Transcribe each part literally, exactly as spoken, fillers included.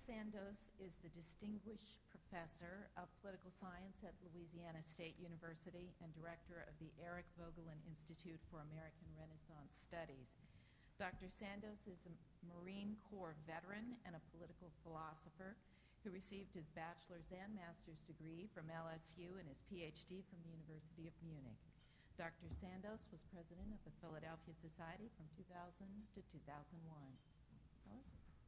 Sandos is the Distinguished Professor of Political Science at Louisiana State University and Director of the Eric Vogelin Institute for American Renaissance Studies. Doctor Sandos is a Marine Corps veteran and a political philosopher who received his bachelor's and master's degree from L S U and his P H D from the University of Munich. Doctor Sandos was president of the Philadelphia Society from two thousand to two thousand one. Phyllis?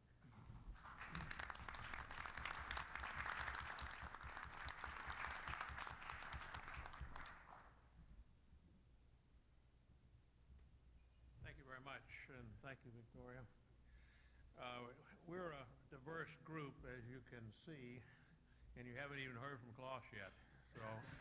Thank you very much, and thank you, Victoria. Uh, we're a diverse group, as you can see, and you haven't even heard from Klaus yet. So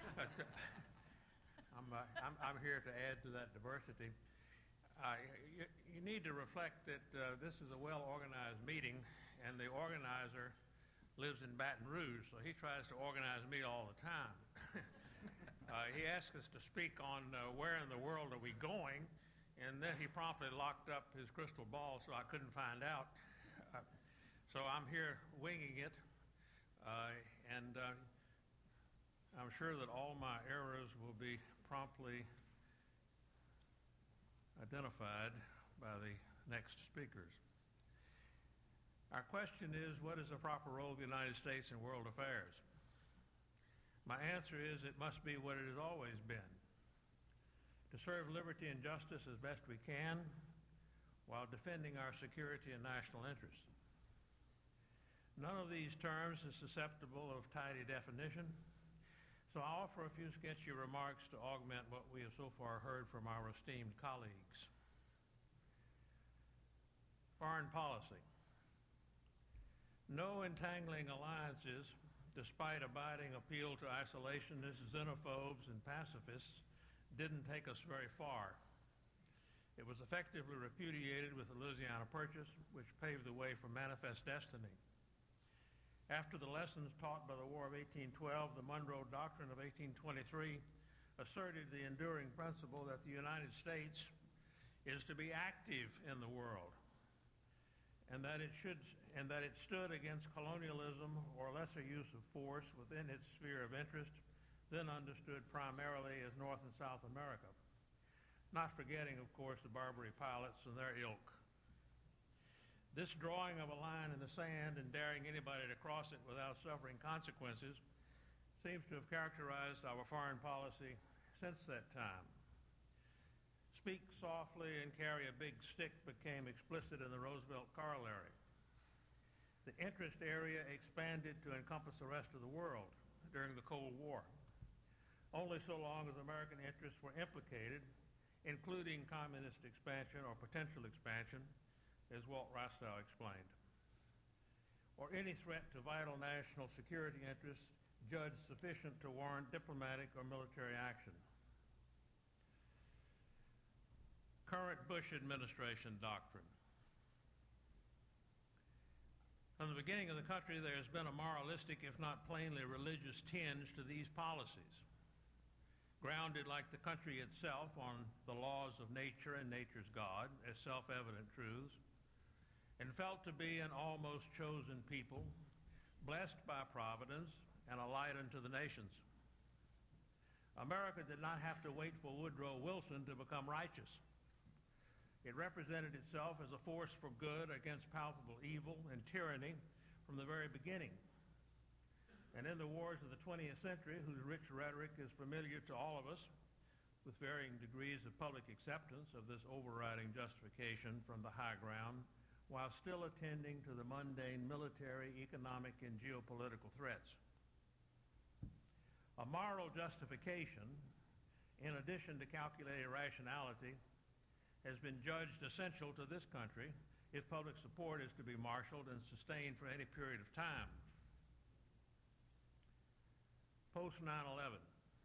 I'm, uh, I'm, I'm here to add to that diversity. Uh, you, you need to reflect that uh, this is a well-organized meeting, and the organizer lives in Baton Rouge, so he tries to organize me all the time. uh, he asked us to speak on uh, where in the world are we going, and then he promptly locked up his crystal ball so I couldn't find out. Uh, so I'm here winging it, uh, and uh, I'm sure that all my errors will be promptly identified by the next speakers. Our question is, what is the proper role of the United States in world affairs? My answer is, it must be what it has always been: to serve liberty and justice as best we can while defending our security and national interests. None of these terms is susceptible of tidy definition, so I'll offer a few sketchy remarks to augment what we have so far heard from our esteemed colleagues. Foreign policy. No entangling alliances, despite abiding appeal to isolationists, xenophobes, and pacifists, didn't take us very far. It was effectively repudiated with the Louisiana Purchase, which paved the way for manifest destiny. After the lessons taught by the War of eighteen twelve, the Monroe Doctrine of eighteen twenty-three asserted the enduring principle that the United States is to be active in the world, and that it should, and that it stood against colonialism or lesser use of force within its sphere of interest, then understood primarily as North and South America, not forgetting, of course, the Barbary pilots and their ilk. This drawing of a line in the sand and daring anybody to cross it without suffering consequences seems to have characterized our foreign policy since that time. Speak softly and carry a big stick became explicit in the Roosevelt corollary. The interest area expanded to encompass the rest of the world during the Cold War, only so long as American interests were implicated, including communist expansion or potential expansion, as Walt Rostow explained, or any threat to vital national security interests judged sufficient to warrant diplomatic or military action. Current Bush administration doctrine. From the beginning of the country, there has been a moralistic, if not plainly religious, tinge to these policies, grounded like the country itself on the laws of nature and nature's God as self-evident truths, and felt to be an almost chosen people, blessed by providence and a light unto the nations. America did not have to wait for Woodrow Wilson to become righteous. It represented itself as a force for good against palpable evil and tyranny from the very beginning. And in the wars of the twentieth century, whose rich rhetoric is familiar to all of us, with varying degrees of public acceptance of this overriding justification from the high ground, while still attending to the mundane military, economic, and geopolitical threats. A moral justification, in addition to calculated rationality, has been judged essential to this country if public support is to be marshaled and sustained for any period of time. Post nine eleven.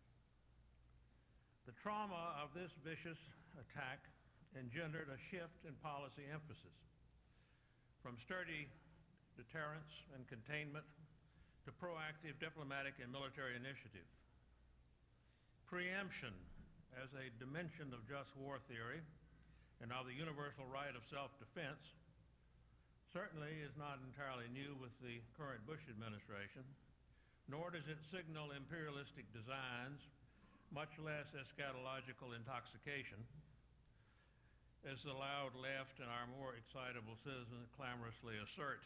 The trauma of this vicious attack engendered a shift in policy emphasis, from sturdy deterrence and containment to proactive diplomatic and military initiative. Preemption as a dimension of just war theory and of the universal right of self-defense certainly is not entirely new with the current Bush administration, nor does it signal imperialistic designs, much less eschatological intoxication, as the loud left and our more excitable citizens clamorously assert.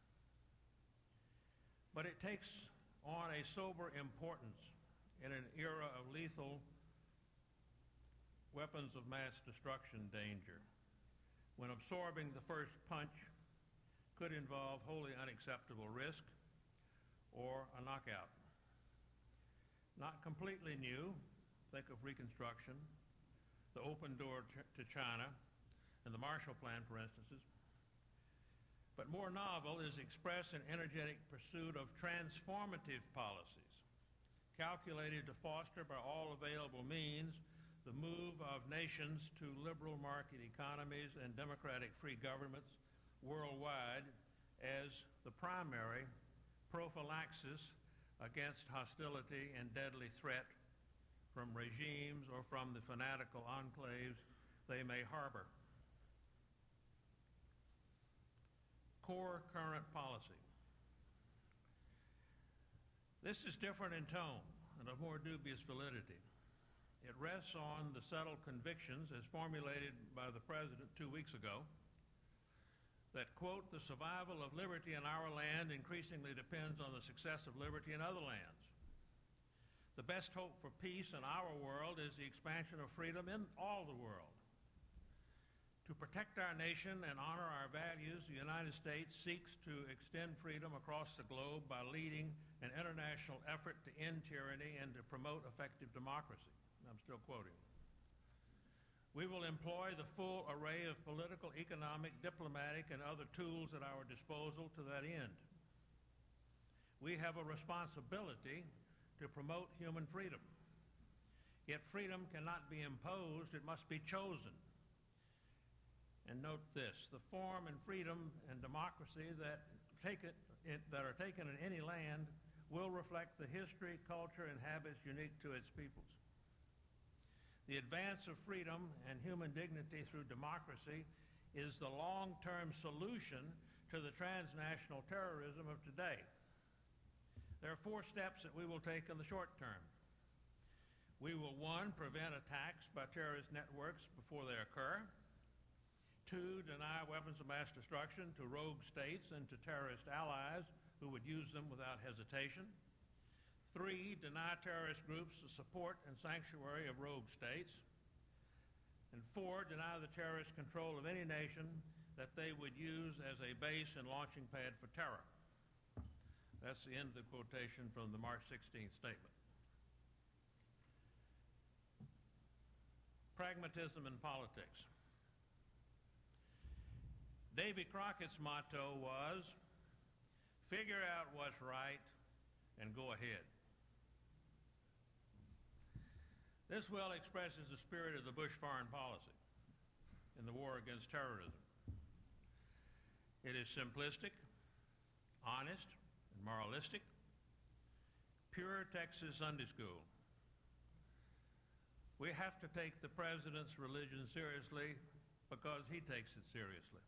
But it takes on a sober importance in an era of lethal weapons of mass destruction danger, when absorbing the first punch could involve wholly unacceptable risk or a knockout. Not completely new, think of Reconstruction, the open door to China, and the Marshall Plan, for instances. But more novel is express and energetic pursuit of transformative policies, calculated to foster by all available means the move of nations to liberal market economies and democratic free governments worldwide as the primary prophylaxis against hostility and deadly threat from regimes or from the fanatical enclaves they may harbor. Core current policy. This is different in tone and of more dubious validity. It rests on the settled convictions as formulated by the President two weeks ago that, quote, the survival of liberty in our land increasingly depends on the success of liberty in other lands. The best hope for peace in our world is the expansion of freedom in all the world. To protect our nation and honor our values, the United States seeks to extend freedom across the globe by leading an international effort to end tyranny and to promote effective democracy. I'm still quoting. We will employ the full array of political, economic, diplomatic, and other tools at our disposal to that end. We have a responsibility to promote human freedom. Yet freedom cannot be imposed, it must be chosen. And note this, the form and freedom and democracy that, take it, it, that are taken in any land will reflect the history, culture, and habits unique to its peoples. The advance of freedom and human dignity through democracy is the long-term solution to the transnational terrorism of today. There are four steps that we will take in the short term. We will, one, prevent attacks by terrorist networks before they occur. Two, deny weapons of mass destruction to rogue states and to terrorist allies who would use them without hesitation. Three, deny terrorist groups the support and sanctuary of rogue states. And four, deny the terrorist control of any nation that they would use as a base and launching pad for terror. That's the end of the quotation from the March sixteenth statement. Pragmatism in politics. Davy Crockett's motto was, figure out what's right and go ahead. This well expresses the spirit of the Bush foreign policy in the war against terrorism. It is simplistic, honest, and moralistic, pure Texas Sunday school. We have to take the president's religion seriously because he takes it seriously.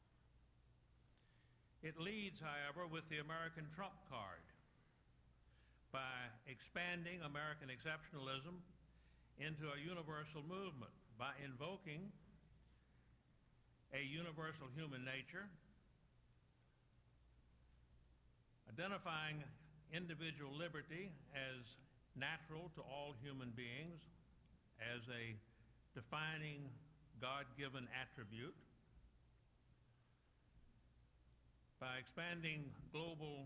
It leads, however, with the American trump card by expanding American exceptionalism into a universal movement, by invoking a universal human nature, identifying individual liberty as natural to all human beings, as a defining God-given attribute, by expanding global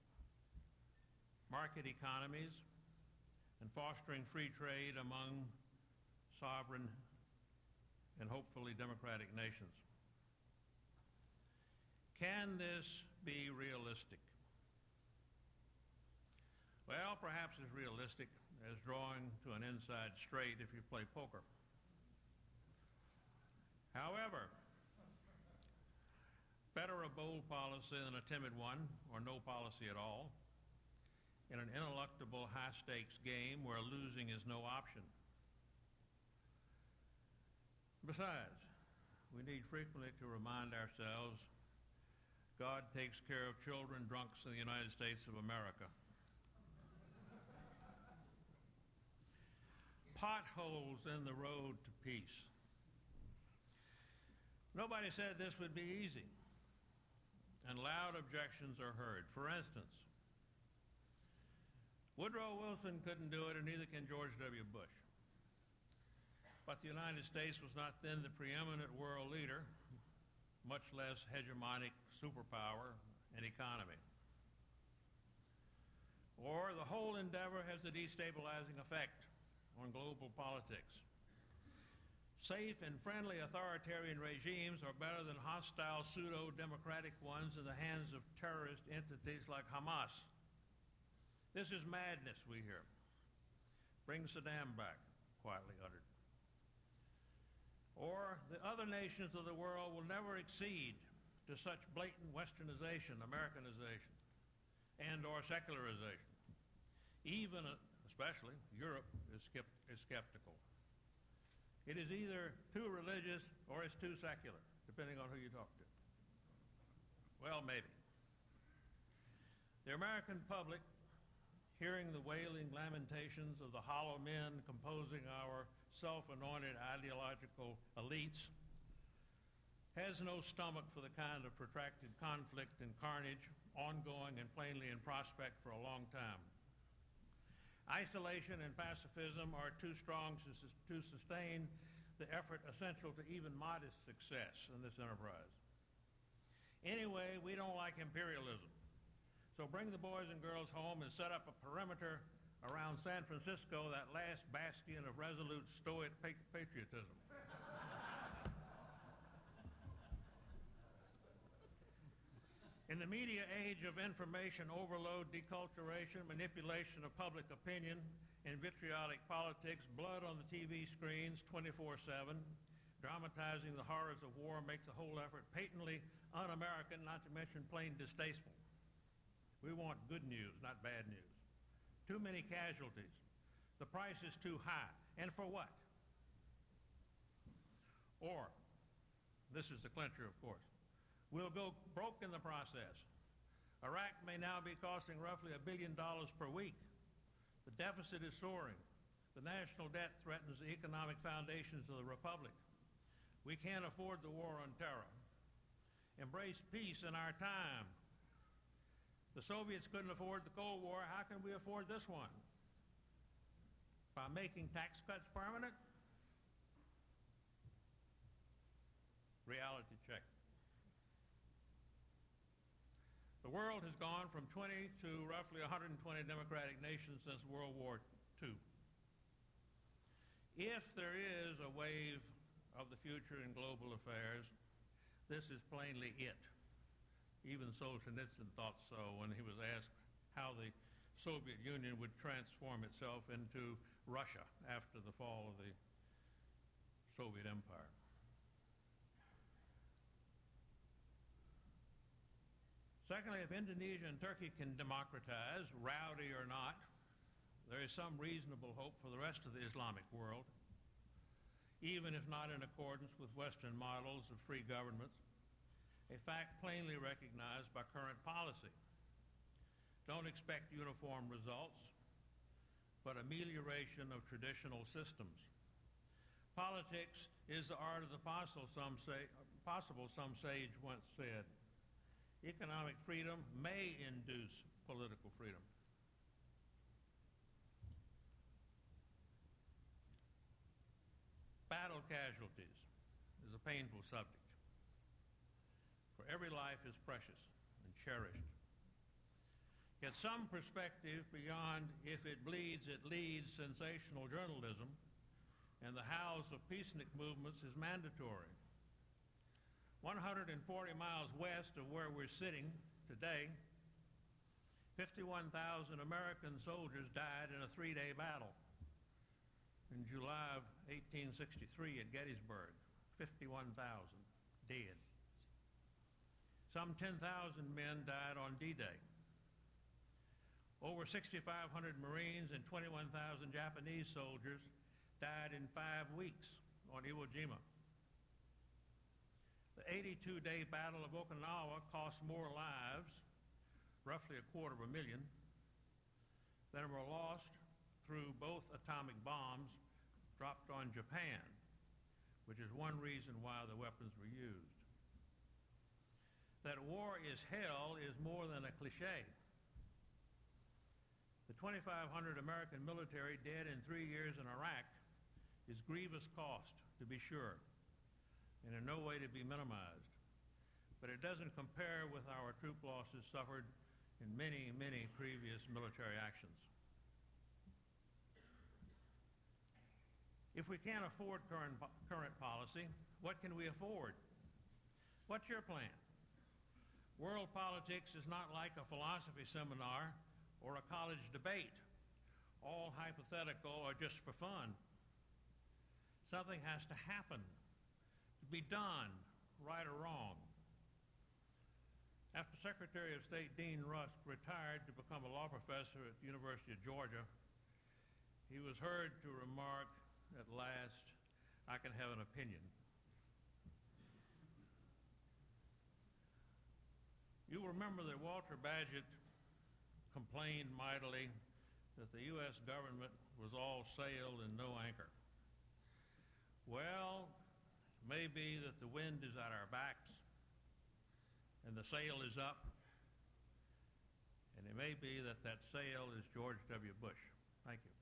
market economies and fostering free trade among sovereign and hopefully democratic nations. Can this be realistic? Well, perhaps as realistic as drawing to an inside straight if you play poker. However, better a bold policy than a timid one, or no policy at all, in an ineluctable high-stakes game where losing is no option. Besides, we need frequently to remind ourselves God takes care of children drunks in the United States of America. Potholes in the road to peace. Nobody said this would be easy, and loud objections are heard. For instance, Woodrow Wilson couldn't do it, and neither can George W. Bush. But the United States was not then the preeminent world leader, much less hegemonic superpower and economy. Or the whole endeavor has a destabilizing effect on global politics. Safe and friendly authoritarian regimes are better than hostile pseudo-democratic ones in the hands of terrorist entities like Hamas. This is madness, we hear. Bring Saddam back, quietly uttered. Or the other nations of the world will never accede to such blatant westernization, Americanization, and or secularization. Even, uh, especially, Europe is, skep- is skeptical. It is either too religious or it's too secular, depending on who you talk to. Well, maybe. The American public, hearing the wailing lamentations of the hollow men composing our self-anointed ideological elites, has no stomach for the kind of protracted conflict and carnage ongoing and plainly in prospect for a long time. Isolation and pacifism are too strong to, sus- to sustain the effort essential to even modest success in this enterprise. Anyway, we don't like imperialism. So bring the boys and girls home and set up a perimeter around San Francisco, that last bastion of resolute stoic pa- patriotism. In the media age of information overload, deculturation, manipulation of public opinion, and vitriolic politics, blood on the T V screens twenty-four seven, dramatizing the horrors of war makes the whole effort patently un-American, not to mention plain distasteful. We want good news, not bad news. Too many casualties. The price is too high. And for what? Or, this is the clincher, of course, we'll go broke in the process. Iraq may now be costing roughly a billion dollars per week. The deficit is soaring. The national debt threatens the economic foundations of the republic. We can't afford the war on terror. Embrace peace in our time. The Soviets couldn't afford the Cold War. How can we afford this one? By making tax cuts permanent? Reality check. The world has gone from twenty to roughly one hundred twenty democratic nations since World War Two. If there is a wave of the future in global affairs, this is plainly it. Even Solzhenitsyn thought so when he was asked how the Soviet Union would transform itself into Russia after the fall of the Soviet Empire. Secondly, if Indonesia and Turkey can democratize, rowdy or not, there is some reasonable hope for the rest of the Islamic world, even if not in accordance with Western models of free governments, a fact plainly recognized by current policy. Don't expect uniform results, but amelioration of traditional systems. Politics is the art of the possible, some say, possible, some sage once said. Economic freedom may induce political freedom. Battle casualties is a painful subject, for every life is precious and cherished. Yet some perspective beyond if it bleeds, it leads sensational journalism and the hows of peacenik movements is mandatory. one hundred forty miles west of where we're sitting today, fifty-one thousand American soldiers died in a three-day battle in July of eighteen sixty-three at Gettysburg. fifty-one thousand dead. Some ten thousand men died on D-Day. Over sixty-five hundred Marines and twenty-one thousand Japanese soldiers died in five weeks on Iwo Jima. The eighty-two day Battle of Okinawa cost more lives, roughly a quarter of a million, than were lost through both atomic bombs dropped on Japan, which is one reason why the weapons were used. That war is hell is more than a cliche. The twenty-five hundred American military dead in three years in Iraq is grievous cost, to be sure, and in no way to be minimized. But it doesn't compare with our troop losses suffered in many, many previous military actions. If we can't afford current, current policy, what can we afford? What's your plan? World politics is not like a philosophy seminar or a college debate, all hypothetical or just for fun. Something has to happen, to be done, right or wrong. After Secretary of State Dean Rusk retired to become a law professor at the University of Georgia, he was heard to remark, at last, I can have an opinion. You'll remember that Walter Bagehot complained mightily that the U S government was all sail and no anchor. Well, it may be that the wind is at our backs and the sail is up, and it may be that that sail is George W. Bush. Thank you.